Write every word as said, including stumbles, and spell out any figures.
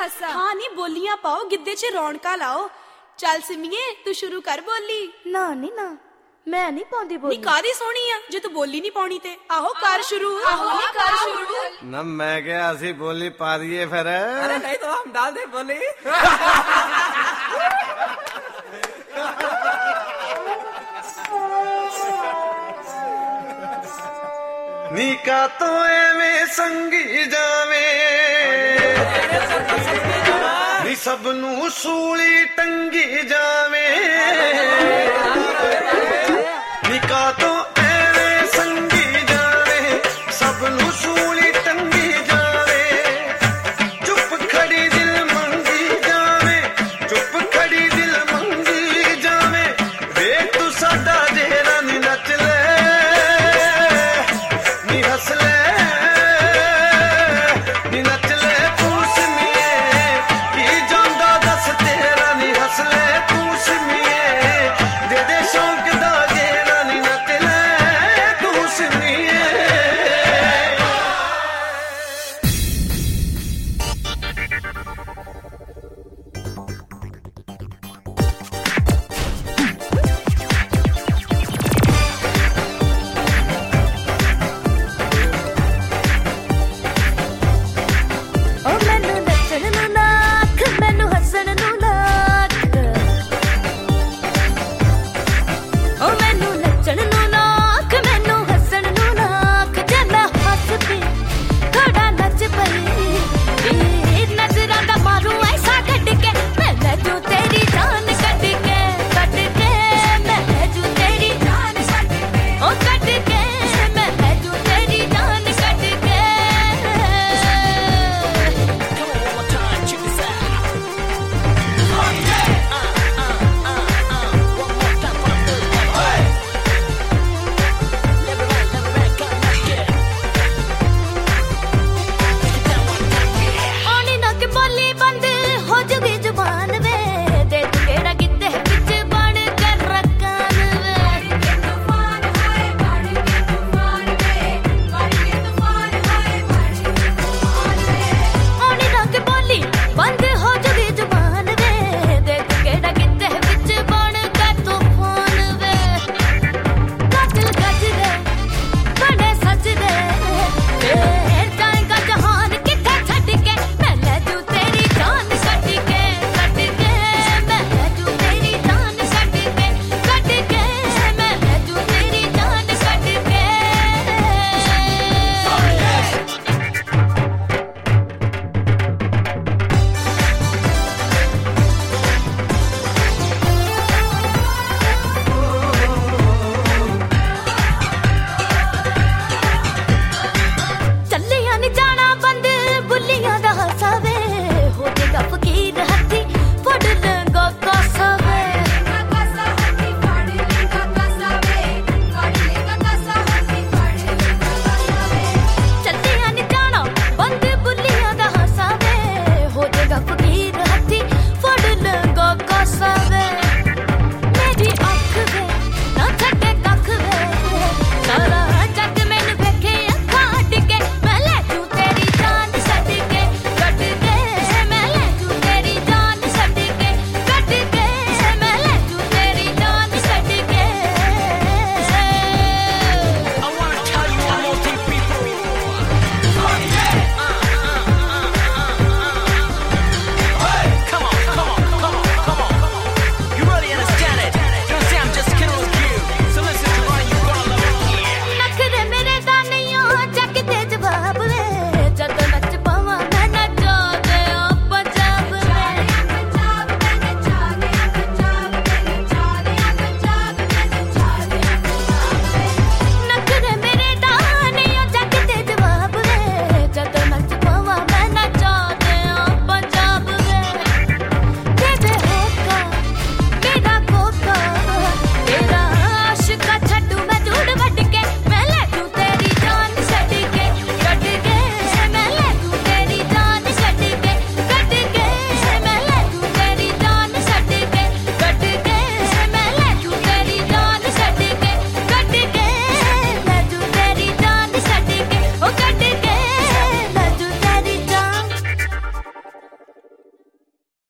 ਹਾਸਾ। ਹਾਂ ਨੀ ਬੋਲੀਆਂ ਪਾਓ, ਗਿੱਧੇ 'ਚ ਰੌਣਕਾਂ ਲਾਓ। ਚੱਲ ਸਿਮੀਏ ਤੂੰ ਸ਼ੁਰੂ ਕਰ ਬੋਲੀ। ਨਾ ਨੀ ਨਾ, ਮੈਂ ਨਹੀਂ ਪਾਉਂਦੀ ਬੋਲੀ। ਨੀ ਕਾਹਦੀ ਸੋਹਣੀ ਆ ਜੇ ਤੂੰ ਬੋਲੀ ਨਹੀਂ ਪਾਉਣੀ ਤੇ। ਆਹੋ ਕਰ ਸ਼ੁਰੂ। ਆਹੋ ਨੀ ਕਰ ਸ਼ੁਰੂ। ਨਾ ਮੈਂ ਕਿਹਾ ਅਸੀਂ ਬੋਲੀ ਪਾ ਦਈਏ ਫਿਰ। अरे नहीं तो हम डाल दे बोली। नीका तो एवें संगी जावे नी सबनू सूली टंगी जावे। नीका तो